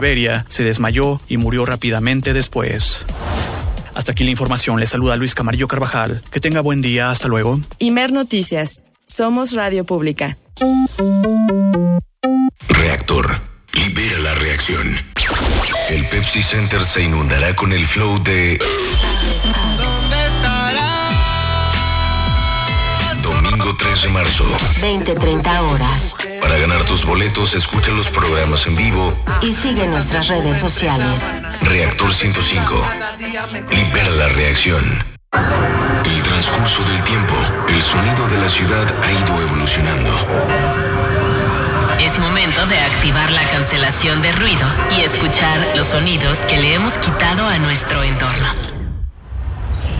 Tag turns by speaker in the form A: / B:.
A: Beria se desmayó y murió rápidamente después. Hasta aquí la información. Le saluda Luis Camarillo Carvajal. Que tenga buen día. Hasta luego.
B: Imer Noticias. Somos Radio Pública.
C: Reactor. Libera la reacción. El Pepsi Center se inundará con el flow de... Domingo 3 de marzo.
D: 20-30 horas.
C: Para ganar tus boletos, escucha los programas en vivo
D: y sigue nuestras redes sociales.
C: Reactor 105. Libera la reacción. El transcurso del tiempo, el sonido de la ciudad ha ido evolucionando.
E: Es momento de activar la cancelación de ruido y escuchar los sonidos que le hemos quitado a nuestro entorno.